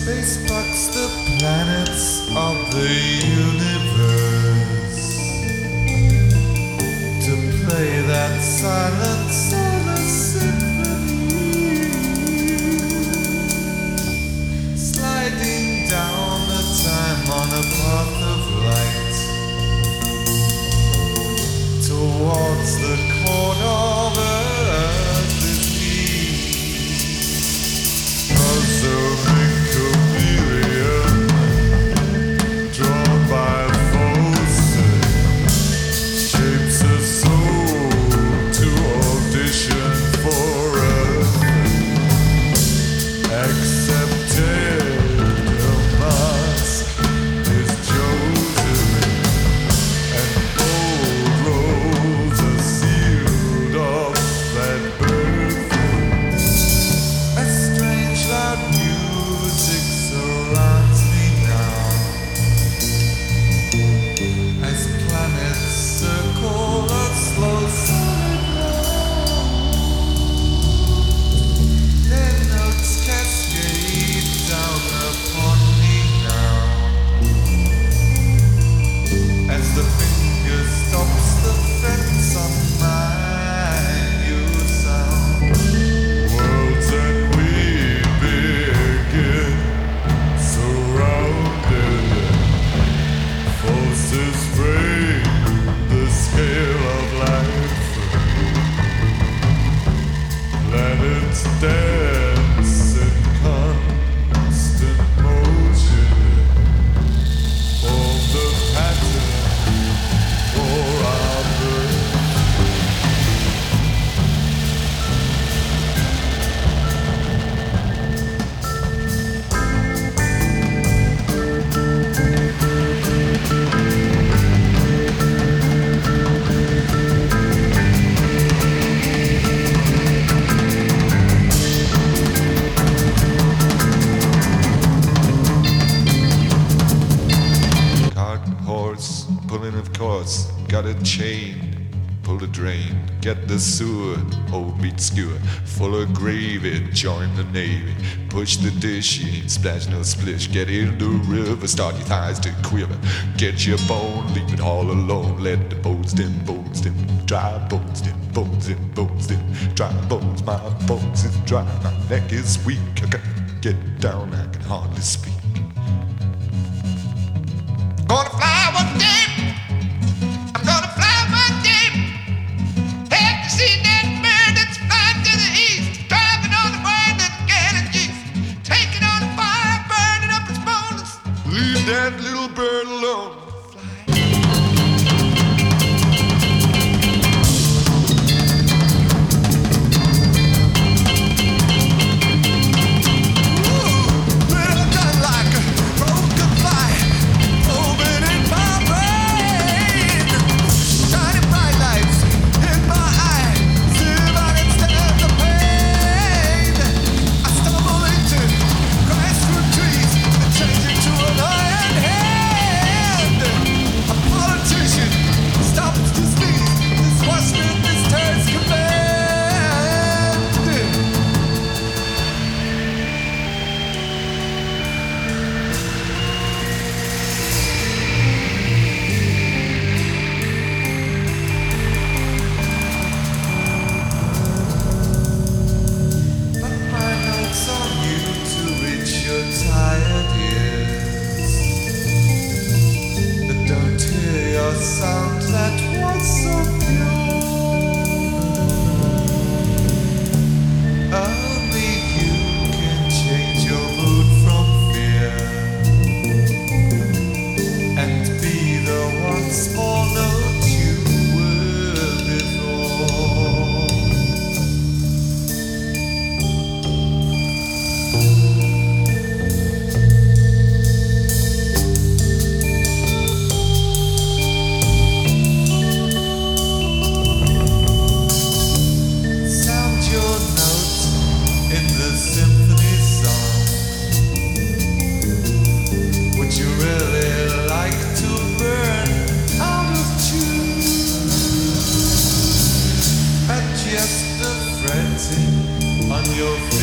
Space bucks the planets of the universe to play that silent solar symphony, sliding down the time on a path of light towards the corner of Earth's peace. Puzzling chameleon, drawn by forces, shapes a soul to audition for Earth. Accepted a mask is chosen, and bold roles are sealed off that birth. A strange loud music surrounds me now, as planets circle a slow solid round. Their notes cascade down upon me now, as the finger stops the frets on my new sound. Worlds and we begin, surrounded. Forces break the scale of life. Planets dance in constant motion, form the pattern for our birth. Cart horse, pulling of course, got a chain, pull the drain, get the sewer, whole meat skewer, full of gravy, join the navy, push the dish, you ain't splash no splish, get in the river, start your thighs to quiver, get your bone, leave it all alone, let the bones dim, dry bones dim, dry bones, my bones is dry, my neck is weak, I can't get down, I can hardly speak. Gonna fly one day, I'm gonna fly one day. Have you seen that bird that's flying to the east, driving on the wind of the galaxies, taking on the fire, burning up its bones? Leave that little bird alone. Changing to an iron hand. on your face.